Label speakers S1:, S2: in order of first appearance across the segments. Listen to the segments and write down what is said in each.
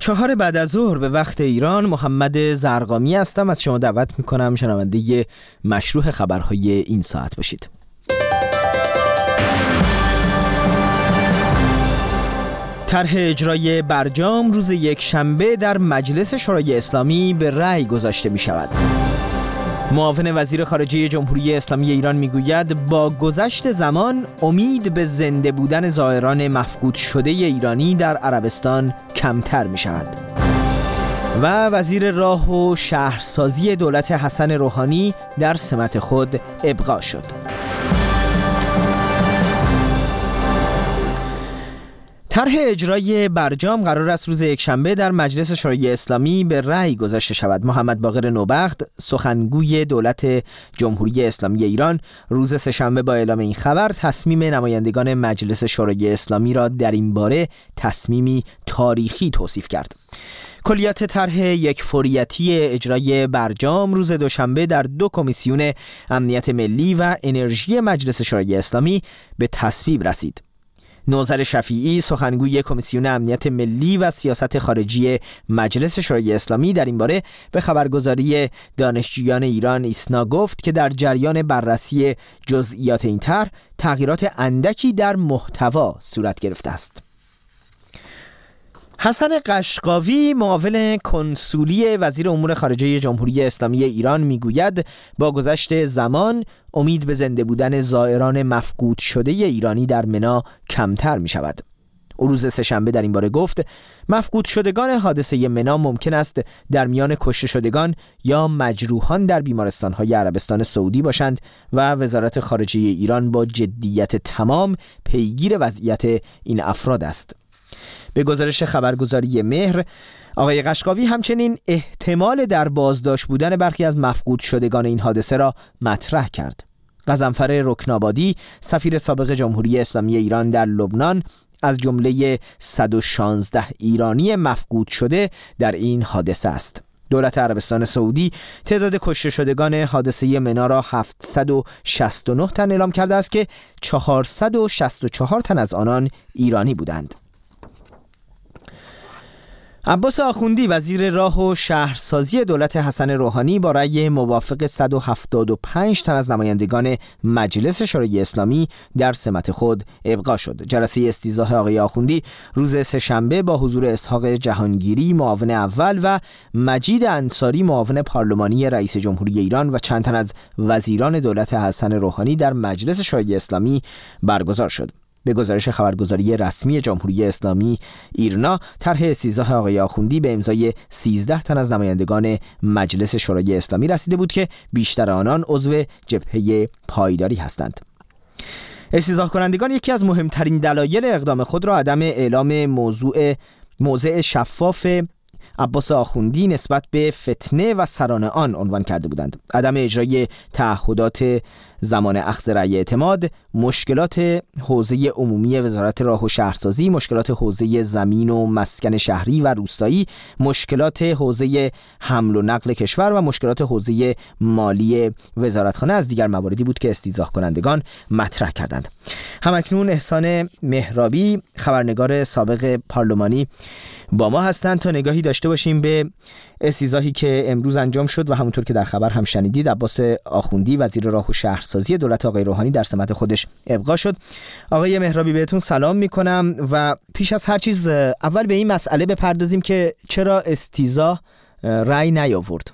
S1: 4 بعد از ظهر به وقت ایران. محمد زرقامی هستم. از شما دعوت میکنم شنونده مشروع خبرهای این ساعت باشید. طرح اجرای برجام روز یکشنبه در مجلس شورای اسلامی به رأی گذاشته می شود. معاون وزیر خارجه جمهوری اسلامی ایران میگوید با گذشت زمان امید به زنده بودن زائران مفقود شده ایرانی در عربستان کمتر می شود. و وزیر راه و شهرسازی دولت حسن روحانی در سمت خود ابقا شد. طرح اجرای برجام قرار است روز یکشنبه در مجلس شورای اسلامی به رأی گذاشته شود. محمد باقر نوبخت، سخنگوی دولت جمهوری اسلامی ایران، روز سه‌شنبه با اعلام این خبر تصمیم نمایندگان مجلس شورای اسلامی را در این باره تصمیمی تاریخی توصیف کرد. کلیات طرح یکفوریتی اجرای برجام روز دوشنبه در 2 کمیسیون امنیت ملی و انرژی مجلس شورای اسلامی به تصویب رسید. نوذر شفیعی، سخنگوی کمیسیون امنیت ملی و سیاست خارجی مجلس شورای اسلامی، در این باره به خبرگزاری دانشجویان ایران ایسنا گفت که در جریان بررسی جزئیات این طرح تغییرات اندکی در محتوا صورت گرفته است. حسن قشقاوی، معاون کنسولی وزیر امور خارجه جمهوری اسلامی ایران، میگوید با گذشت زمان امید به زنده بودن زائران مفقود شده ایرانی در منا کمتر می شود. او روز سه‌شنبه در این باره گفت مفقود شدگان حادثه منا ممکن است در میان کشته شدگان یا مجروحان در بیمارستان‌های عربستان سعودی باشند و وزارت خارجه ایران با جدیت تمام پیگیر وضعیت این افراد است. به گزارش خبرگزاری مهر، آقای قشقاوی همچنین احتمال در بازداشت بودن برخی از مفقود شدگان این حادثه را مطرح کرد. غضنفر رکنابادی، سفیر سابق جمهوری اسلامی ایران در لبنان، از جمله 116 ایرانی مفقود شده در این حادثه است. دولت عربستان سعودی تعداد کشته شدگان حادثه منا را 769 تن اعلام کرده است که 464 تن از آنان ایرانی بودند. عباس آخوندی، وزیر راه و شهرسازی دولت حسن روحانی، با رأی موافق 175 تن از نمایندگان مجلس شورای اسلامی در سمت خود ابقا شد. جلسه استیضاح آقای آخوندی روز سه‌شنبه با حضور اسحاق جهانگیری، معاون اول، و مجید انصاری، معاون پارلمانی رئیس جمهوری ایران، و چند تن از وزیران دولت حسن روحانی در مجلس شورای اسلامی برگزار شد. به گزارش خبرگزاری رسمی جمهوری اسلامی ایرنا، طرح استیضاح آقای آخوندی به امضای 13 تن از نمایندگان مجلس شورای اسلامی رسیده بود که بیشتر آنان عضو جبهه پایداری هستند. استیضاح کنندگان یکی از مهمترین دلایل اقدام خود را عدم اعلام موضع شفاف عباس آخوندی نسبت به فتنه و سران آن عنوان کرده بودند. عدم اجرای تعهدات زمان اخذ رأی اعتماد، مشکلات حوزه عمومی وزارت راه و شهرسازی، مشکلات حوزه زمین و مسکن شهری و روستایی، مشکلات حوزه حمل و نقل کشور و مشکلات حوزه مالی وزارتخانه از دیگر مواردی بود که استیضاح کنندگان مطرح کردند. همکنون احسان مهرابی، خبرنگار سابق پارلمانی، با ما هستند تا نگاهی داشته باشیم به استیضاحی که امروز انجام شد و همونطور که در خبر هم شنیدید، عباس آخوندی، وزیر راه و شهرسازی دولت آقای روحانی، در سمت خودش ابقا شد. آقای مهرابی، بهتون سلام میکنم و پیش از هر چیز اول به این مسئله بپردازیم که چرا استیضاح رأی نیاورد.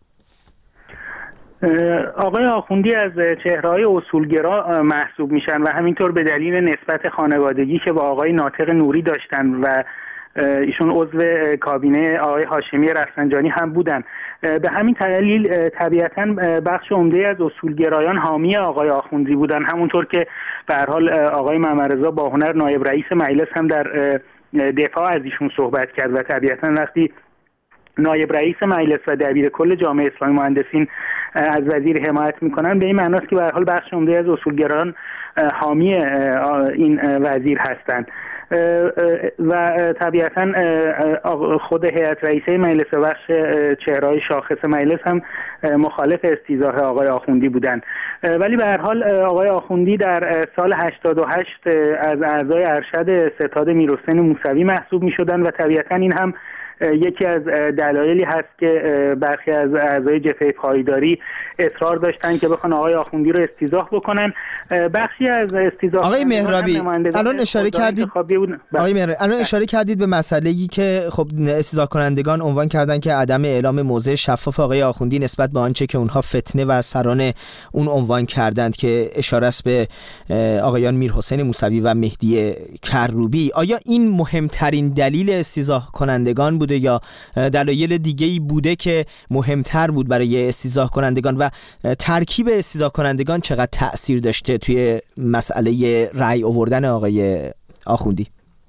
S2: آقای آخوندی از چهره‌های اصولگرا محسوب میشن و همینطور به دلیل نسبت خانوادگی که با آقای ناطق نوری داشتن و ایشون عضو کابینه آقای هاشمی رفسنجانی هم بودن، به همین دلیل طبیعتاً بخش عمده از اصولگرایان حامی آقای آخوندی بودن، همونطور که به هر حال آقای محمدرضا باهنر نایب رئیس مجلس هم در دفاع از ایشون صحبت کرد و طبیعتاً وقتی نایب رئیس مجلس و دبیر کل جامعه اسلامی مهندسین از وزیر حمایت میکنن، به این معناست که به هر حال بخش عمده از اصولگرایان حامی این وزیر هستند و طبیعتا خود هیئت رئیسه مجلس و بخش چهره‌های شاخص مجلس هم مخالف استیضاح آقای آخوندی بودند. ولی به هر حال آقای آخوندی در سال 88 از اعضای ارشد ستاد میرحسین موسوی محسوب می‌شدند و طبیعتا این هم یکی از دلایلی هست که برخی از اعضای جبهه پایداری اصرار داشتن که بخوان آقای آخوندی رو استیضاح بکنن. بخشی از استیضاح
S1: آقای مهرابی الان اشاره کردید الان اشاره کردید به مسئله‌ای که خب استیضاح کنندگان عنوان کردن که عدم اعلام موضع شفاف آقای آخوندی نسبت به آنچه که اونها فتنه و سران اون عنوان کردند که اشاره است به آقایان میرحسین موسوی و مهدی کروبی. آیا این مهمترین دلیل استیضاح کنندگان بوده یا دلایل دیگه‌ای بوده که مهمتر بود برای استیضاح کنندگان و ترکیب استیضاح کنندگان چقدر تأثیر داشته توی مسئله رأی آوردن آقای آخوندی؟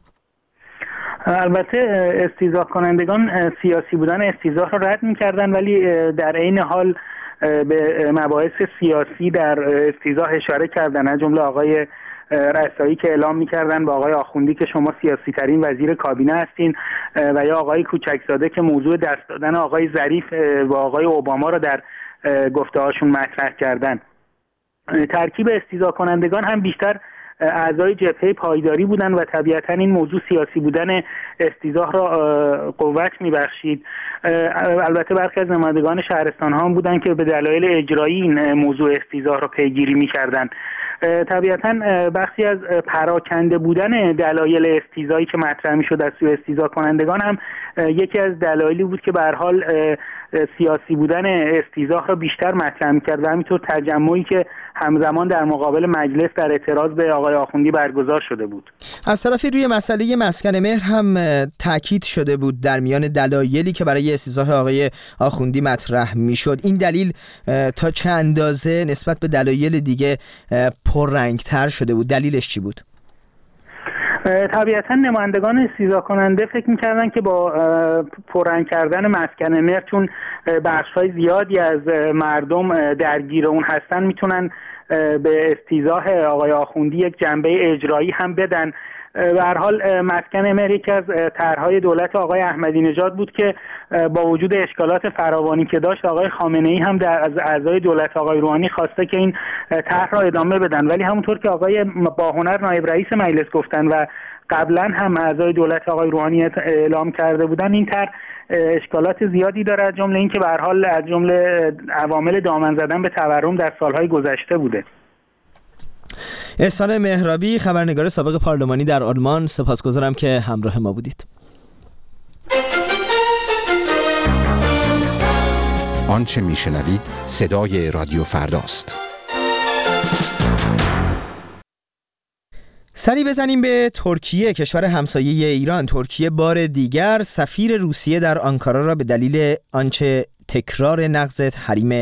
S2: البته استیضاح کنندگان سیاسی بودن استیضاح رو رد می‌کردن، ولی در عین حال به مباحث سیاسی در استیضاح اشاره کردن، از جمله آقای رسایی که اعلام می‌کردن با آقای آخوندی که شما سیاسی ترین وزیر کابینه هستین، و یا آقای کوچکزاده که موضوع دست دادن آقای ظریف با آقای اوباما رو در گفته‌هاشون مطرح کردن. ترکیب استیضاح کنندگان هم بیشتر اعضای جبهه پایداری بودن و طبیعتاً این موضوع سیاسی بودن استیضاح را قوت می‌بخشید. البته برخی از نمایندگان شهرستان ها هم بودن که به دلایل اجرایی این موضوع استیضاح را پیگیری می‌کردند. طبیعتاً بخشی از پراکنده بودن دلایل استیضاحی که مطرح می‌شد از سوی استیضاح کنندگان هم یکی از دلایلی بود که به هر حال سیاسی بودن استیضاح را بیشتر مطرح می‌کرد و همینطور تجمعی که همزمان در مقابل مجلس در اعتراض به آقای آخوندی برگزار شده بود.
S1: از طرفی روی مسئله مسکن مهر هم تاکید شده بود در میان دلایلی که برای استیضاح آقای آخوندی مطرح میشد. این دلیل تا چه اندازه نسبت به دلایل دیگه پررنگ‌تر شده بود؟ دلیلش چی بود؟
S2: طبیعتا نمایندگان استیضاح کننده فکر می‌کردن که با پررنگ کردن مسکن مهر، چون بخش‌های زیادی از مردم درگیر اون هستن، میتونن به استیضاح آقای آخوندی یک جنبه اجرایی هم بدن. به هر حال مسکن مهر یکی از طرح‌های دولت آقای احمدی نژاد بود که با وجود اشکالات فراوانی که داشت، آقای خامنه‌ای هم از اعضای دولت آقای روحانی خواسته که این طرح را ادامه بدن، ولی همونطور که آقای باهنر نایب رئیس مجلس گفتن و قبلا هم اعضای دولت آقای روحانی اعلام کرده بودن، این طرح اشکالات زیادی داره، از جمله اینکه به هر حال از جمله عوامل دامن زدن به تورم در سالهای گذشته بوده.
S1: احسان مهرابی، خبرنگار سابق پارلمانی در آلمان، سپاسگزارم که همراه ما بودید.
S3: آنچه میشنوید صدای رادیو فرداست.
S1: سری بزنیم به ترکیه، کشور همسایه ایران. ترکیه بار دیگر سفیر روسیه در آنکارا را به دلیل آنچه تکرار نقض حریم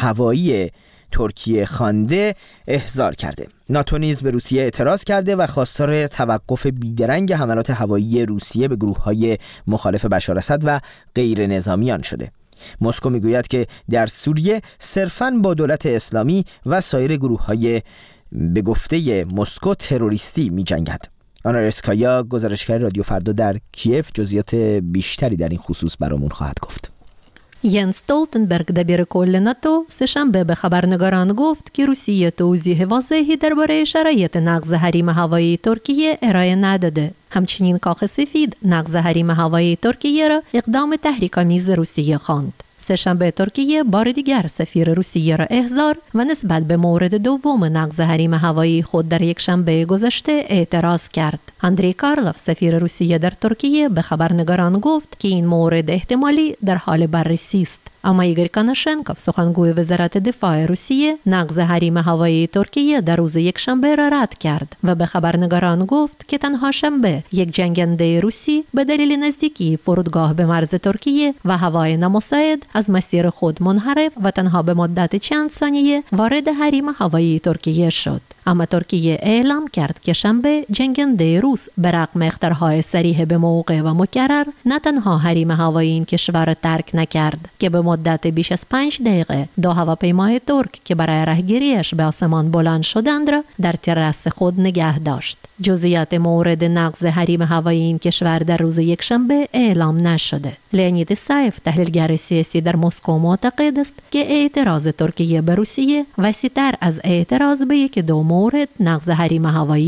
S1: هوایی ترکیه خوانده احضار کرده. ناتو نیز به روسیه اعتراض کرده و خواستار توقف بیدرنگ حملات هوایی روسیه به گروه‌های مخالف بشار اسد و غیر نظامیان شده. مسکو میگوید که در سوریه صرفاً با دولت اسلامی و سایر گروه‌های به گفته مسکو تروریستی می‌جنگد. آنا رسکایا، گزارشگر رادیو فردا در کیف، جزئیات بیشتری در این خصوص برامون خواهد گفت.
S4: ینس استولتنبرگ دبیر کل ناتو سه‌شنبه به خبرنگاران گفت که روسیه توضیح واضحی درباره شرایط نقض حریم هوایی ترکیه ارائه نداده. همچنین کاخ سفید نقض حریم هوایی ترکیه را اقدام تحریک‌آمیز روسیه خواند. سه‌شنبه ترکیه بار دیگر سفیر روسیه را احضار و نسبت به مورد دوم نقض حریم هوایی خود در یک شنبه گذشته اعتراض کرد. اندری کارلوف، سفیر روسیه در ترکیه، به خبرنگاران گفت که این مورد احتمالی در حال بررسی است. اما ایگور کاناشنکوف، سخنگوی وزارت دفاع روسیه، نقض حریم هوایی ترکیه در روز یک شنبه را رد کرد و به خبرنگاران گفت که تنها شنبه یک جنگنده روسی به دلیل نزدیکی فرودگاه به مرز ترکیه و هوای نامساعد از مسیر خود منحرف و تنها به مدت چند ثانیه وارد حریم هوایی ترکیه شد. اما ترکیه اعلام کرد که شنبه جنگنده روس به رغم اخطارهای صریح به موقع و مکرر نه تنها حریم هوایی این کشور را ترک نکرد که به مدت بیش از 5 دقیقه 2 هواپیمای ترک که برای راهگیریش به آسمان بلند شدند را در تراس خود نگه داشت. جزئیات مورد نقض حریم هوایی این کشور در روز یک شنبه اعلام نشده. لئونید سایف، تحلیلگر سیاسی در مسکو، معتقد است که اعتراض ترکیه به روسیه وسیع‌تر از اعتراض به یک دو مورد نقض حریم هوایی است.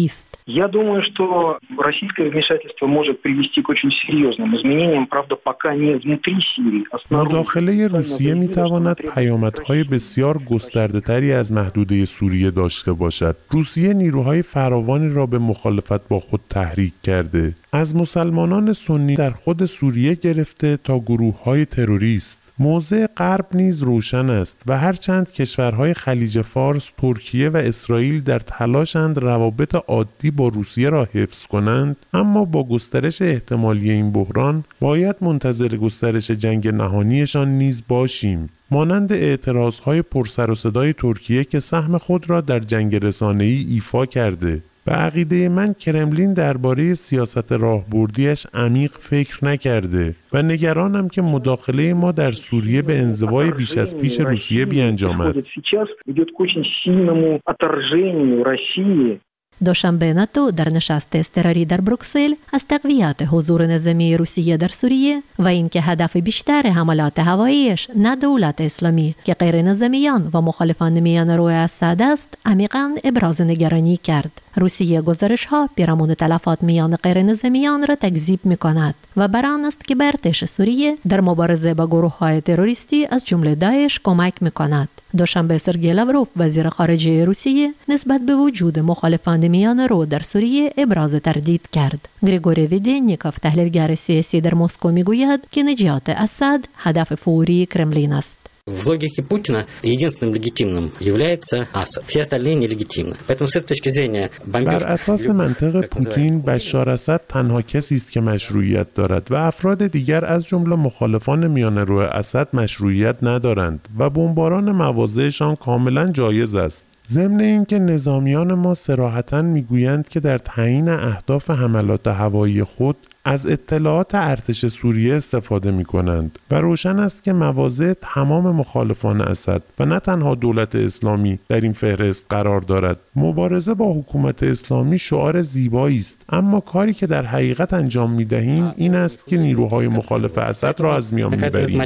S5: Я думаю, что российское вмешательство может привести к очень серьезным изменениям, правда, пока не внутри Сирии, а снаружи.
S6: مداخله روسیه میتواند پیامدهای بسیار گسترده‌تری از محدوده سوریه داشته باشد. روسیه نیروهای فراوانی را به مخالفت با خود تحریک کرده. از مسلمانان سنی در خود سوریه گرفته تا گروه‌های تروریست. موضع غرب نیز روشن است و هرچند کشورهای خلیج فارس، ترکیه و اسرائیل در تلاشند روابط عادی با روسیه را حفظ کنند، اما با گسترش احتمالی این بحران باید منتظر گسترش جنگ نهانیشان نیز باشیم. مانند اعتراضهای پرسر و صدای ترکیه که سهم خود را در جنگ رسانه‌ای ایفا کرده. به عقیده من کرملین درباره سیاست راهبردیش عمیق فکر نکرده و نگرانم که مداخله ما در سوریه به انزوای بیش از پیش روسیه بیانجامد.
S4: دوشنبه ناتو در نشست اضطراری در بروکسل از تقویت حضور نظامی روسیه در سوریه و اینکه هدف بیشتر حملات هواییش نه دولت اسلامی که غیر نظامیان و مخالفان میانرو اسد است، عمیقاً ابراز نگرانی کرد. روسیه گزارش‌ها پیرامون تلفات میان غیر نظامیان را تکذیب می‌کند و بر آن است که به ارتش سوریه در مبارزه با گروه‌های تروریستی از جمله داعش کمک می‌کند. دوشنبه سرگئی لاوروف وزیر خارجه روسیه نسبت به وجود مخالفان میانرو در سوریه ابراز تردید کرد. گریگوری ویدینیکوف تحلیلگر سیاسی در مسکو میگوید که نجات اسد هدف فوری کرملین است.
S7: В логике Путина единственным легитимным является Асад. Все остальные нелегитимны. Поэтому с этой точки зрения
S6: بر اساس منطق پوتین بشار اسد تنها کسی است که مشروعیت دارد و افراد دیگر از جمله مخالفان میانرو اسد مشروعیت ندارند و بمباران مواضعشان کاملا جایز است. ضمن اینکه نظامیان ما صراحتاً میگویند که در تعیین اهداف حملات هوایی خود از اطلاعات ارتش سوریه استفاده می کنند و روشن است که مواضع تمام مخالفان اسد و نه تنها دولت اسلامی در این فهرست قرار دارد. مبارزه با حکومت اسلامی شعار زیبایی است، اما کاری که در حقیقت انجام می دهیم این است که نیروهای مخالف اسد را از میان می بریم.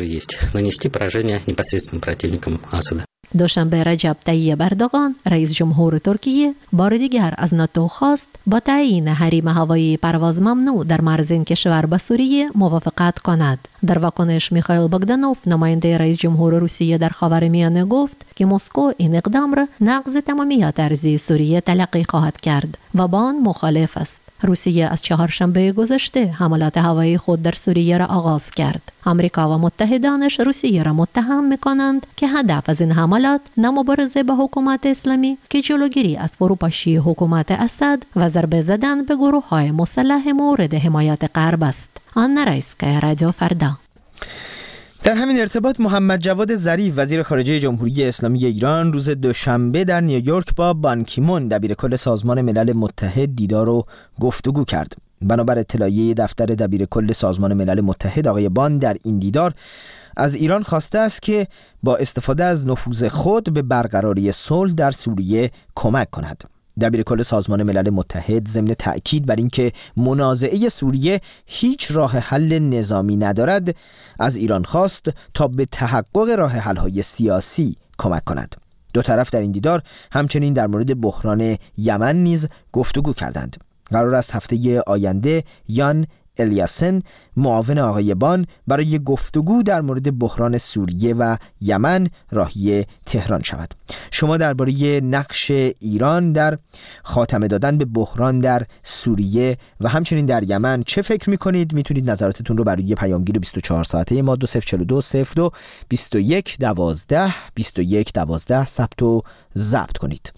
S4: دوشنبه رجب طیب اردوغان رئیس جمهور ترکیه بار دیگر از ناتو خواست با تعیین حریم هوایی پرواز ممنوع در مرز این کشور به سوریه موافقت کند. در واکنش میخائیل بogdanov نماینده رئیس جمهور روسیه در خاورمیانه گفت که مسکو این اقدام را نقض تمامیت ارضی سوریه تلقی خواهد کرد و با آن مخالف است. روسیه از چهارشنبه گذشته حملات هوایی خود در سوریه را آغاز کرد. آمریکا و متحدانش روسیه را متهم می‌کنند که هدف از این حملات نه مبارزه با حکومت اسلامی که جلوگیری از فروپاشی حکومت اسد و ضربه زدن به گروه‌های مسلح مورد حمایت غرب است. آن رئیس‌کای رادیو فردا.
S1: در همین ارتباط محمد جواد ظریف وزیر خارجه جمهوری اسلامی ایران روز دوشنبه در نیویورک با بان کی مون دبیرکل سازمان ملل متحد دیدار و گفتگو کرد. بنابر اطلاعیه دفتر دبیرکل سازمان ملل متحد آقای بان در این دیدار از ایران خواسته است که با استفاده از نفوذ خود به برقراری صلح در سوریه کمک کند. دبیرکل سازمان ملل متحد ضمن تأکید بر اینکه منازعه سوریه هیچ راه حل نظامی ندارد، از ایران خواست تا به تحقق راه حل‌های سیاسی کمک کند. دو طرف در این دیدار همچنین در مورد بحران یمن نیز گفتگو کردند. قرار است هفته آینده یان الیاسن معاون آقای بان برای گفتگو در مورد بحران سوریه و یمن راهی تهران شود. شما درباره نقش ایران در خاتمه دادن به بحران در سوریه و همچنین در یمن چه فکر می‌کنید؟ میتونید نظراتتون رو برای پیامگیر 24 ساعته ما 2042 02 21 12 21 12 ثبت و ضبط کنید.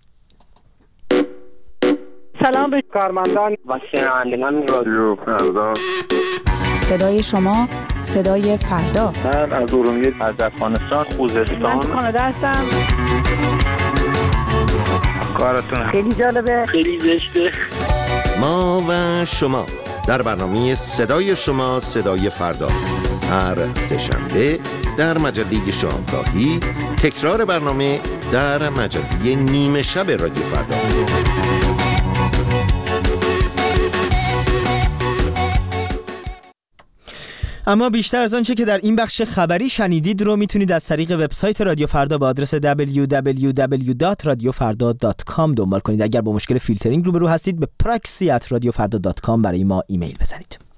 S8: سلام به کارمندان و شنوندگان رادیو فردا.
S9: صدای شما، صدای فردا.
S10: من از ارومیه، از افغانستان، خوزستان.
S8: من کانادا هستم.
S10: کارتون
S8: خیلی جالبه،
S10: خیلی زشته.
S11: ما و شما در برنامه صدای شما، صدای فردا، هر سه‌شنبه در مجله شامگاهی، تکرار برنامه در مجله نیمه شب رادیو فردا.
S1: اما بیشتر از آنچه که در این بخش خبری شنیدید رو میتونید از طریق وبسایت رادیو فردا با آدرس www.radiofarda.com دنبال کنید. اگر با مشکل فیلترینگ روبرو هستید به proxy@radiofarda.com برای ما ایمیل بزنید.